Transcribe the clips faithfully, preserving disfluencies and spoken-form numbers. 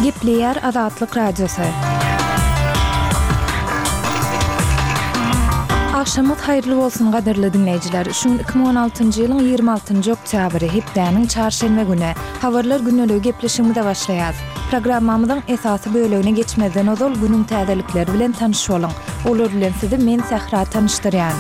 Gepleyer Azatlyk Radiosu. Akşamyz hayrly bolsun gaderly dinleýijiler. Şu iki bin on altyncy ýylyň ýygrimi altyncy oktýabry hepdeniň çarşembe güni habarlar günlügi gepleşigimizde başlaýar. Programmamyzyň esasy bölegine geçmeden ozal günüň täzelikleri bilen tanışyp boluň. Olar bilen sizi men Sahra tanışdyrýan.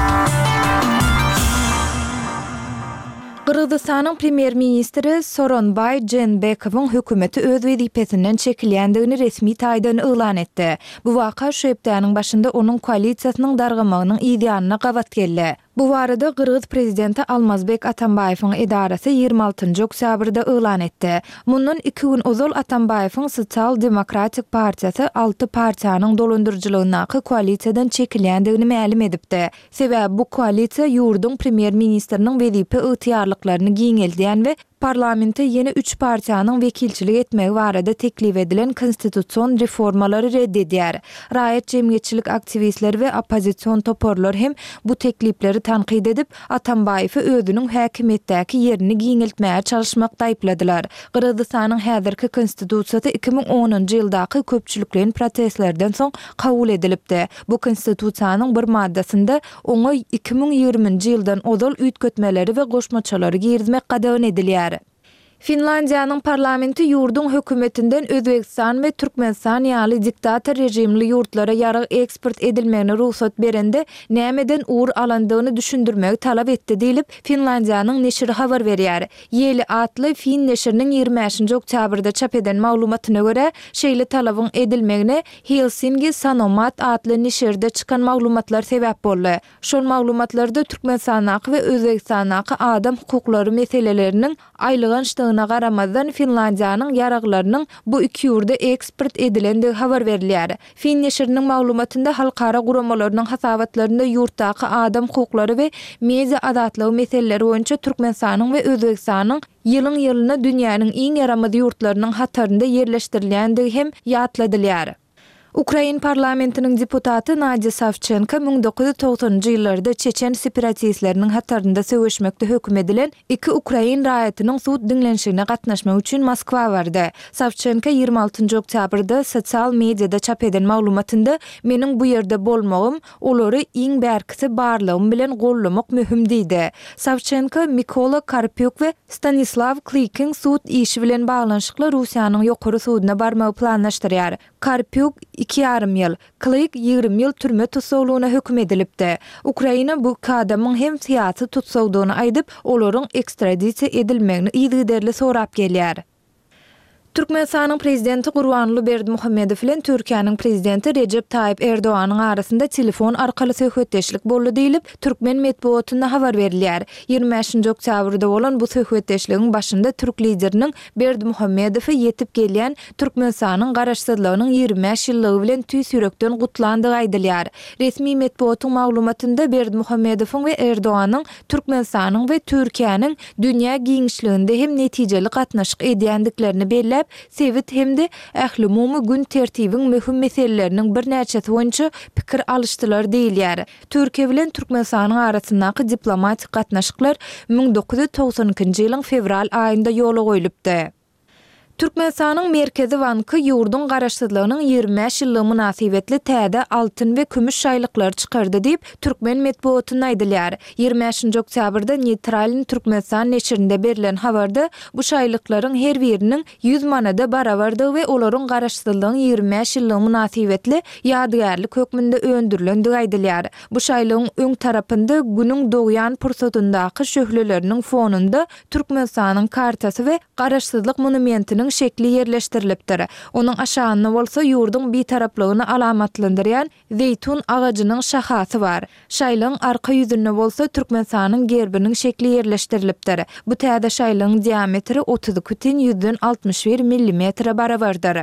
Kırgızstanyň premier ministri Soronbay Jeenbekowyň hökümeti öz wezipesinden çekilýändigini resmi taýdan elan etdi. Bu waka şu hepdeniň başynda onuň koalisiýasynyň dargamagynyň ýa-da gawat geldi. Bu barada Kırgız prezidenti Almazbek Atambayewiň edarasy ýygrimi altyncy oktýabrda elan etdi. Mundan iki gün ozal Atambayewiň Sosial Demokratik Partiýasy alty partiýanyň dolandyrjylygynaky koalisiýadan çekilýändigini ma'lum edipdi. Sebäbi bu koalisiýa ýurdun premier ministriniň wezipe ýetýärliklaryny giňeldiýän we parlamente yeni üç partiýanyň wekilçilik etmegi barada teklif edilen konstitusiýon reformalary reddedýär. Raýat jemgyýetçilik aktivistleri we opozisiýon toporlar hem bu teklipleri tanqid edip Atambayewi özüniň häkimetdäki ýerini giňeltmäge çalışmakda aýpladylar. Kırgızstanyň häzirki konstitusiýasy iki bin onunjy ýyldaky köpçülikliň protestlerden soň kabul edilipdi. Bu konstitusiýanyň bir maddasynda oňa iki bin ýygrimiňji ýyldan ozal üýtgetmeleri we goşmaçalary girizmek gadagyn edilýär. Finlandiýanyň parlamenti ýurdun hökümetinden Özbegistan we Türkmenistan ýaly diktator rejimli ýurtlara ýarag eksport edilmegine ruhsat berende nämeden uğur alandygyny düşündirmegi talap etdi diýilip Finlandiýanyň neşri habar berýär. Ýeli atly Fin neşriniň ýygrimi beşinji oktýabrda çap eden maglumatyna görä, şeýle talabyň edilmegine Helsinki Sanomat atly neşrde çykan maglumatlar sebäp boldy. Şol maglumatlarda Türkmenistanaky we Özbegistanaky adam hukuklary meseleleriniň aýlygan garamazdan Finlandiýanyň ýaraglarynyň bu iki ýurda eksport edilendigi habar berilýär. Fin neşriniň maglumatynda halkara guramalarynyň hasabatlarynda ýurtdaky adam hukuklary we media azatlygy meseleleri boýunça Türkmenistanyň we Özbegistanyň ýylyň ýylyna dünýäniň iň ýaramaz ýurtlarynyň hatarynda ýerleşdirilýändigi hem ýatladylýar. Ukraina parlamentiniň deputaty Nadia Savchenko bin dokuz yüz togsonunjy ýyllarda Çeçen separatistleriniň hatarynda söwüşmekde hökm edilen iki Ukraina raýatynyň suд dinlenşigine gatnaşmak üçin Moskwa bardy. Savchenko ýygrimi altyncy oktýabrda sosial mediada çap eden maglumatynda meniň bu ýerde bolmagym olary iň bärkisi barlygym bilen gollamak möhüm diýdi. Savchenko Mikola Karpyuk we Stanislav Klikin suд işi bilen baglanşykly Russiýanyň ýokary sudyna barmagy planlaşdyrýar. Karpyuk iki ýarym ýyl, Klik ýygrimi ýyl türme tutsaglygyna hökm edilipdi. Ukraina bu kadamyň hem syýasy tutsaglygyny aýdyp, olaryň ekstradisiýa edilmegini ýygyderli sorap gelýär. Türkmenistanyň prezidenti Gurbanly Berdimuhammedow bilen Türkiýanyň prezidenti Recep Tayyip Erdoğanyň arasynda telefon arkaly söhbetdeşlik boldy diýilip Türkmen medeniýetinde habar berilýär. ýygrimi beşinji oktýabrda bolan bu söhbetdeşligiň başynda Türk lideriniň Berdimuhammedowy ýetip gelýän Türkmenistanyň garaşsyzlygynyň ýygrimi beş ýyllygy bilen tüýs ýürekden gutlandygy aýdylýar. Resmi medeniýetiň maglumatynda Berdimuhammedowyň we Erdoğanyň Türkmenistanyň we Türkiýanyň dünýä giňişliginde hem netijeli gatnaşyk edýändiklerini belläp, sevit hemde ähli umumy gün tertibiň möhüm meseleleriniň bir näçesi boýunça pikir alışdylar diýilýär. Türkiýe bilen Türkmenistanyň arasyndaky diplomatik gatnaşyklar bin dokuz yüz togson ikinji ýylyň fevral aýynda ýola goýulypdy. Türkmenistanyň merkezi banky ýurdun garaşsyzlygynyň ýygrimi beş ýyllygy münasibetli täze altyn we kümüş şaýlyklar çykardy diýip Türkmen medeniýetinde aýdylýar. ýygrimi beşinji oktýabrda Neytralin Türkmenistan neşrinde berilen habarda bu şaýlyklaryň her biriniň yüz manada barabardygy we olaryň garaşsyzlygynyň ýygrimi beş ýyllygy münasibetli ýadygärlik hökmünde öndürilendigi aýdylýar. Bu şaýlygyň öň tarapynda günüň dogýan pursatyndaky şöhleleriniň fonunda Türkmenistanyň kartasy we garaşsyzlyk monumentiniň şekli yerleşdirilipdir. Onuň aşagyna bolsa ýurdun bir taraplygyny alamatlandyrýan zeytun agajynyň şahasy bar. Şaýlygyň arka ýüzünde bolsa Türkmenistanyň gerbiniň şekli yerleşdirilipdir. Bu täze şaýlygyň diametri otuz iki butin yüzden altmış bir millimetre barabardyr.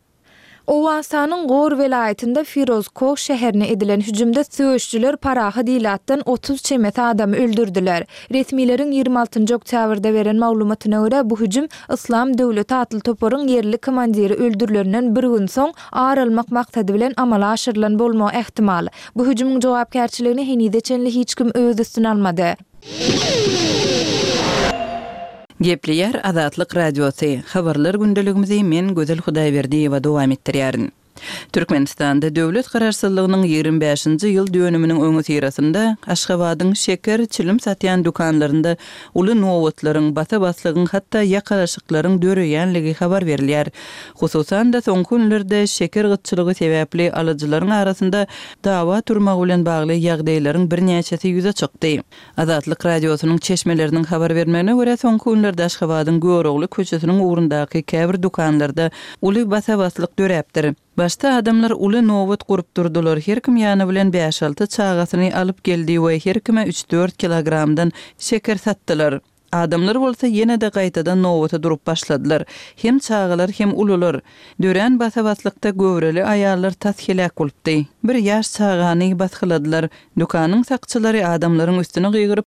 Owasanyň Gor welaýatynda Firozkow şäherine edilen hüjümde söýüşçüler parahy diýilatdan otuz çemet adamy öldürdiler. Resmiýetiň ýygrimi altyncy oktýabrda beren maglumatyna görä bu hüjüm Islam döwleti atly toporyň yerli komandiri öldürilenden bir gün soň aralmak maksady bilen amala aşyrylan bolmagy ähtimal. Bu hüjümüň jogapkärçiligini henide çenli hiç kim öz üstüne almady. Gepleýär Azatlyk Radiosu. Habarlar gündeligimizi men Gözel Hudaýberdiýewa dowam etdirýärin. Türkmenistanda döwlet garaşsyzlygynyň ýigrimä beşinji ýyl dönüminiň öňü sirasynda Aşgabatyň şeker çilim satýan dukanlarynda uly nowatlaryň basa-baslygyň hatda ýakalaşyklaryň döreýänligi habar berilýär. Hususan da soňky günlerde şeker gytçylygy sebäpli alyjylaryň arasynda dawa turmak bilen bagly ýagdaýlaryň birnäçesi ýüze çykdy. Azatlyk Radiosynyň çeşmeleriniň habar bermegine görä soňky günlerde Aşgabatyň Göwrogly köçesiniň ugrundaky käbir dukanlarda uly basa-baslyk döräpdir. Başta adamlar uly nowat gurup durdular. Her kim ýany bilen beş alty çagasyny alyp geldi we her kime üç dört kilogramdan şeker satdylar. Adamlar bolsa ýene de gaýtadan nowata durup başladylar. Hem çagalar hem ulular. Dören basa-baslykda göwreli aýallar tashelak bolupdy. Bir ýaş çagany basgyladylar. Dukanyň sakçylary adamlaryň üstüne gyýgyryp